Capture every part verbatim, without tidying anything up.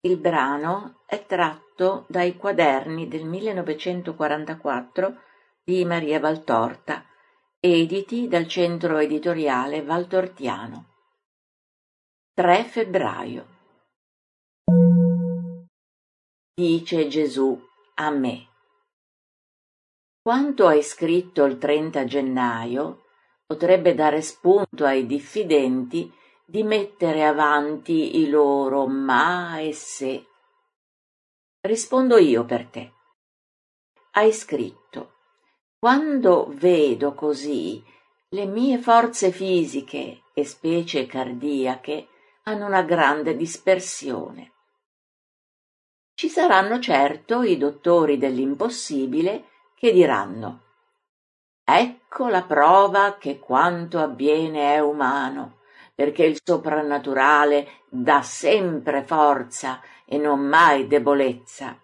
Il brano è tratto dai quaderni del millenovecentoquarantaquattro di Maria Valtorta, editi dal Centro Editoriale Valtortiano. tre febbraio. Dice Gesù a me. Quanto hai scritto il trenta gennaio potrebbe dare spunto ai diffidenti di mettere avanti i loro ma e se. Rispondo io per te. Hai scritto: quando vedo così, le mie forze fisiche e specie cardiache hanno una grande dispersione. Ci saranno certo i dottori dell'impossibile che diranno: ecco la prova che quanto avviene è umano, perché il soprannaturale dà sempre forza e non mai debolezza.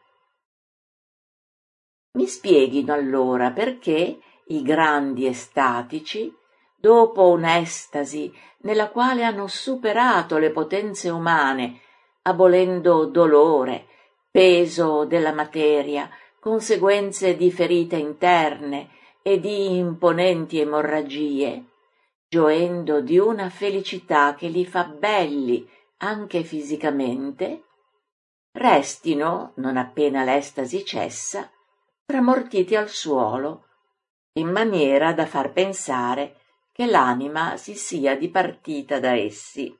Mi spieghino allora perché i grandi estatici, dopo un'estasi nella quale hanno superato le potenze umane, abolendo dolore, peso della materia, conseguenze di ferite interne e di imponenti emorragie, gioendo di una felicità che li fa belli anche fisicamente, restino, non appena l'estasi cessa, tramortiti al suolo, in maniera da far pensare che l'anima si sia dipartita da essi.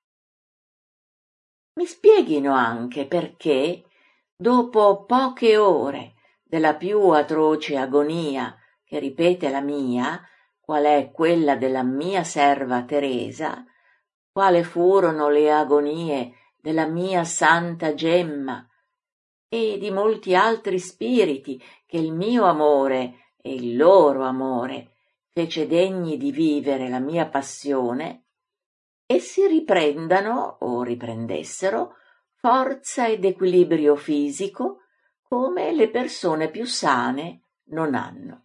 Mi spieghino anche perché, dopo poche ore della più atroce agonia che ripete la mia, qual è quella della mia serva Teresa, quale furono le agonie della mia santa Gemma e di molti altri spiriti che il mio amore e il loro amore fece degni di vivere la mia passione, essi riprendano o riprendessero forza ed equilibrio fisico come le persone più sane non hanno.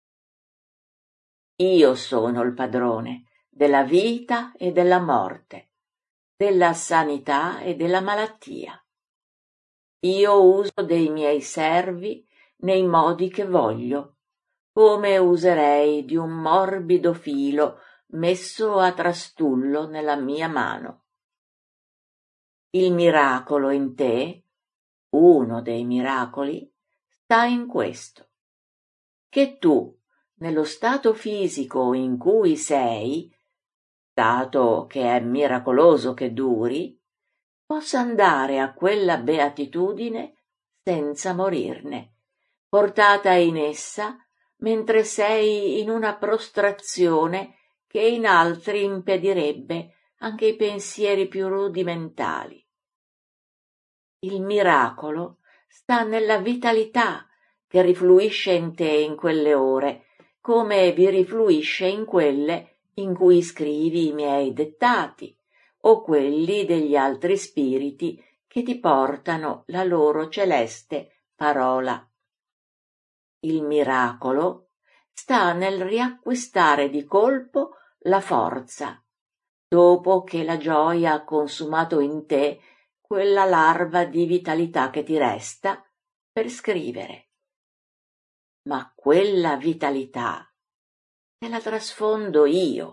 Io sono il padrone della vita e della morte, della sanità e della malattia. Io uso dei miei servi nei modi che voglio, come userei di un morbido filo messo a trastullo nella mia mano. Il miracolo in te, uno dei miracoli, sta in questo, che tu, nello stato fisico in cui sei, dato che è miracoloso che duri, possa andare a quella beatitudine senza morirne, portata in essa mentre sei in una prostrazione che in altri impedirebbe anche i pensieri più rudimentali. Il miracolo sta nella vitalità che rifluisce in te in quelle ore, come vi rifluisce in quelle in cui scrivi i miei dettati, o quelli degli altri spiriti che ti portano la loro celeste parola. Il miracolo sta nel riacquistare di colpo la forza, dopo che la gioia ha consumato in te quella larva di vitalità che ti resta per scrivere. Ma quella vitalità te la trasfondo io.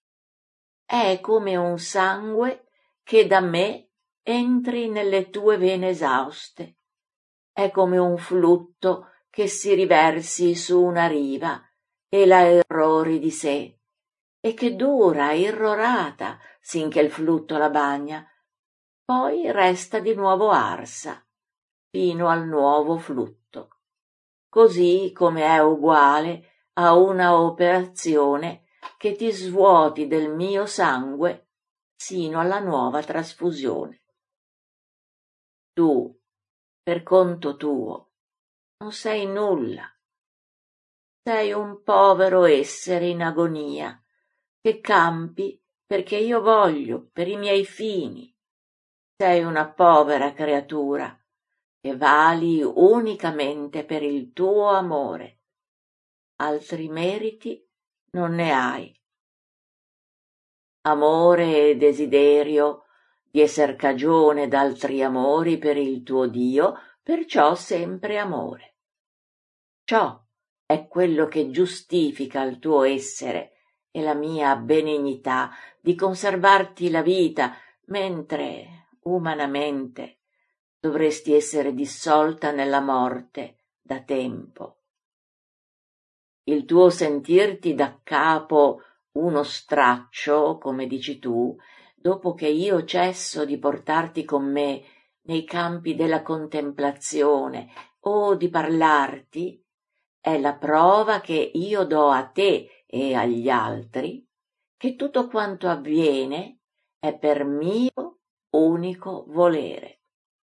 È come un sangue che da me entri nelle tue vene esauste. È come un flutto che si riversi su una riva e la errori di sé, e che dura irrorata sinché il flutto la bagna, poi resta di nuovo arsa, fino al nuovo flutto, così come è uguale a una operazione che ti svuoti del mio sangue sino alla nuova trasfusione. Tu, per conto tuo, non sei nulla. Sei un povero essere in agonia, che campi perché io voglio, per i miei fini. Sei una povera creatura, che vali unicamente per il tuo amore. Altri meriti non ne hai. Amore e desiderio di esser cagione d'altri amori per il tuo Dio, perciò sempre amore. Ciò è quello che giustifica il tuo essere e la mia benignità di conservarti la vita, mentre, umanamente, dovresti essere dissolta nella morte da tempo. Il tuo sentirti da capo uno straccio, come dici tu, dopo che io cesso di portarti con me nei campi della contemplazione o di parlarti, è la prova che io do a te e agli altri che tutto quanto avviene è per mio unico volere.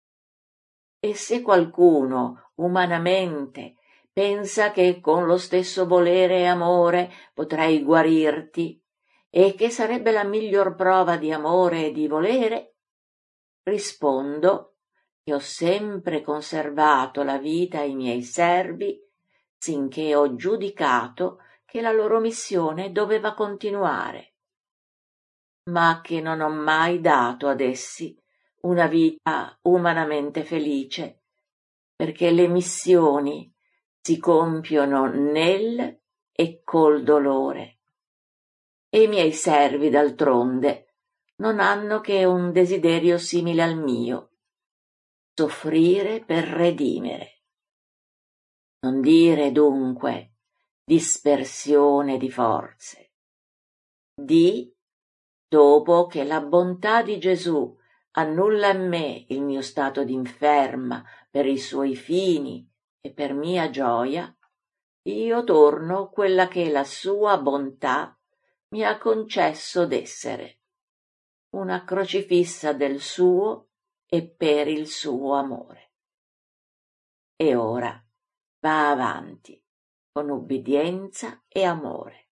E se qualcuno umanamente pensa che con lo stesso volere e amore potrei guarirti e che sarebbe la miglior prova di amore e di volere, rispondo che ho sempre conservato la vita ai miei servi sinché ho giudicato che la loro missione doveva continuare, ma che non ho mai dato ad essi una vita umanamente felice, perché le missioni si compiono nel e col dolore. E i miei servi, d'altronde, non hanno che un desiderio simile al mio, soffrire per redimere. Non dire dunque dispersione di forze. Di, dopo che la bontà di Gesù annulla in me il mio stato d'inferma per i suoi fini e per mia gioia, io torno quella che la sua bontà mi ha concesso d'essere, una crocifissa del suo e per il suo amore. E ora va avanti con ubbidienza e amore.